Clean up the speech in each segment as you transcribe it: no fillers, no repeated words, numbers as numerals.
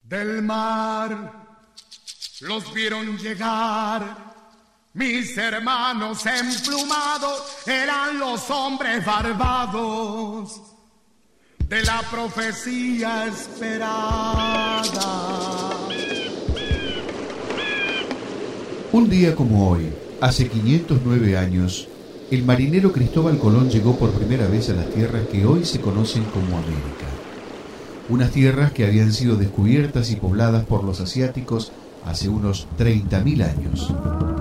Del mar los vieron llegar, mis hermanos emplumados eran los hombres barbados de la profecía esperada. Un día como hoy, hace 509 años, el marinero Cristóbal Colón llegó por primera vez a las tierras que hoy se conocen como América. Unas tierras que habían sido descubiertas y pobladas por los asiáticos hace unos 30.000 años.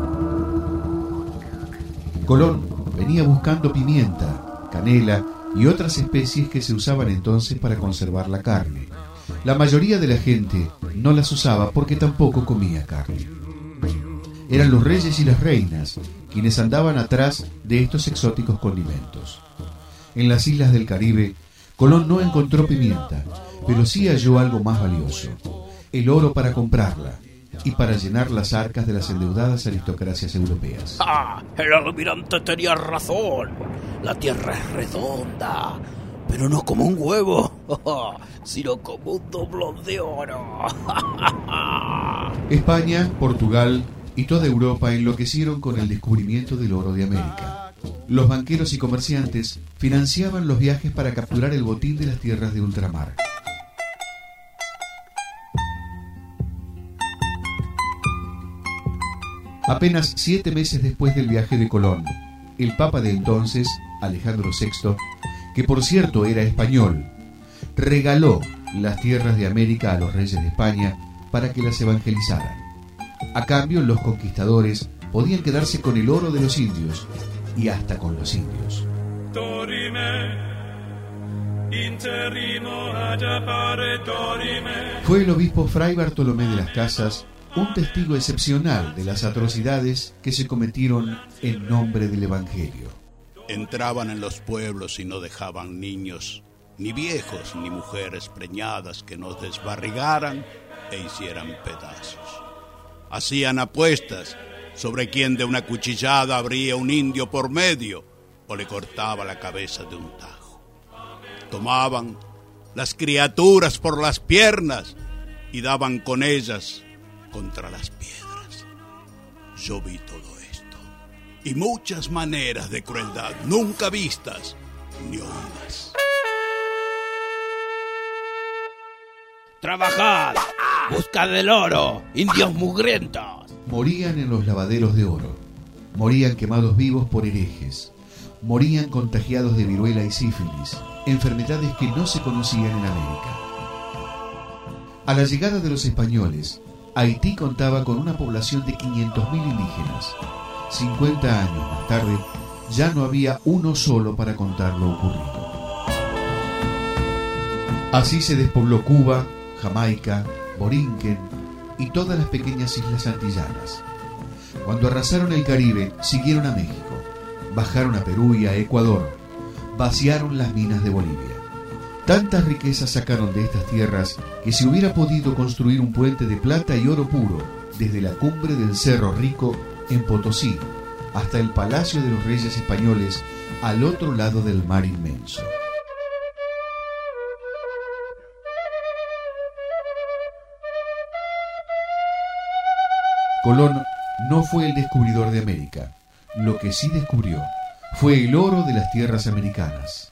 Colón venía buscando pimienta, canela y otras especies que se usaban entonces para conservar la carne. La mayoría de la gente no las usaba porque tampoco comía carne. Eran los reyes y las reinas quienes andaban atrás de estos exóticos condimentos. En las islas del Caribe, Colón no encontró pimienta, pero sí halló algo más valioso: el oro para comprarla y para llenar las arcas de las endeudadas aristocracias europeas. ¡Ah! El almirante tenía razón. La tierra es redonda, pero no como un huevo, sino como un doblón de oro. España, Portugal y toda Europa enloquecieron con el descubrimiento del oro de América. Los banqueros y comerciantes financiaban los viajes para capturar el botín de las tierras de ultramar. Apenas 7 meses después del viaje de Colón, el Papa de entonces, Alejandro VI, que por cierto era español, regaló las tierras de América a los reyes de España para que las evangelizaran. A cambio, los conquistadores podían quedarse con el oro de los indios y hasta con los indios. Fue el obispo Fray Bartolomé de las Casas un testigo excepcional de las atrocidades que se cometieron en nombre del Evangelio. Entraban en los pueblos y no dejaban niños, ni viejos, ni mujeres preñadas que nos desbarrigaran e hicieran pedazos. Hacían apuestas sobre quién de una cuchillada abría un indio por medio o le cortaba la cabeza de un tajo. Tomaban las criaturas por las piernas y daban con ellas contra las piedras. Yo vi todo esto y muchas maneras de crueldad nunca vistas ni oídas. ¡Trabajad! ¡Buscad el oro, indios mugrientos! Morían en los lavaderos de oro, morían quemados vivos por herejes, morían contagiados de viruela y sífilis, enfermedades que no se conocían en América. A la llegada de los españoles, Haití contaba con una población de 500.000 indígenas. 50 años más tarde, ya no había uno solo para contar lo ocurrido. Así se despobló Cuba, Jamaica, Borinquen y todas las pequeñas islas antillanas. Cuando arrasaron el Caribe, siguieron a México, bajaron a Perú y a Ecuador, vaciaron las minas de Bolivia. Tantas riquezas sacaron de estas tierras que se hubiera podido construir un puente de plata y oro puro desde la cumbre del Cerro Rico en Potosí hasta el Palacio de los Reyes Españoles al otro lado del mar inmenso. Colón no fue el descubridor de América. Lo que sí descubrió fue el oro de las tierras americanas.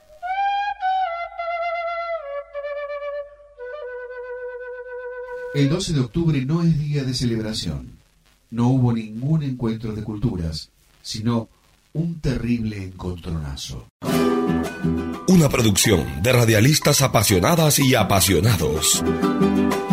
El 12 de octubre no es día de celebración. No hubo ningún encuentro de culturas, sino un terrible encontronazo. Una producción de radialistas apasionadas y apasionados.